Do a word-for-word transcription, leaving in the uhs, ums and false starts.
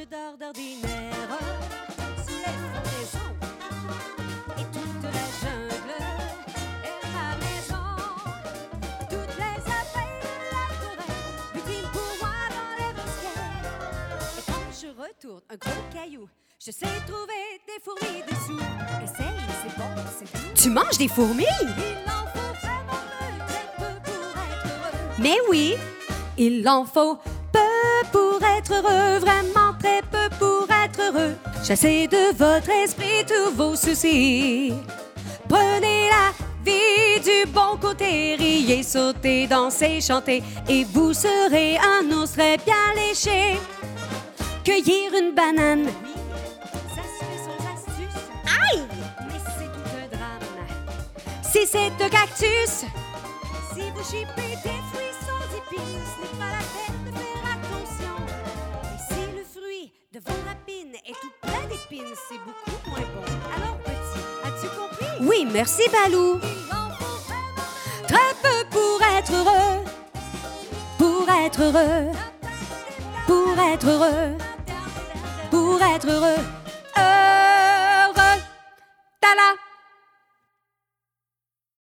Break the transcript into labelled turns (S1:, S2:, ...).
S1: je dors d'ordinaire sous les fondaisons et toute la jungle est ma maison. Toutes les abeilles de la forêt butinent pour moi dans les bosquets. Et quand je retourne un gros caillou, je sais trouver des fourmis dessous. Essaye, c'est bon, c'est tout.
S2: Tu manges des fourmis?
S1: Il en faut vraiment peu, peu pour être heureux.
S2: Mais oui, il en faut peu pour être heureux, vraiment très peu pour être heureux. Chassez de votre esprit tous vos soucis. Prenez la vie du bon côté, riez, sautez, dansez, chantez, et vous serez un ours très bien léché. Cueillir une banane.
S1: Ça se fait sans astuce.
S2: Aïe!
S1: Mais c'est tout un drame.
S2: Si c'est un cactus,
S1: Si vous chipez des fruits sans épines, ce n'est pas la peine de faire attention. Mais si le fruit de vos rapines est tout plein d'épines, c'est beaucoup moins bon. Alors petit, as-tu compris?
S2: oui, merci Balou.
S1: Il en faut vraiment
S2: Très peu pour être heureux, pour être heureux, pour être heureux, pour être heureux, heureux. Ta-da!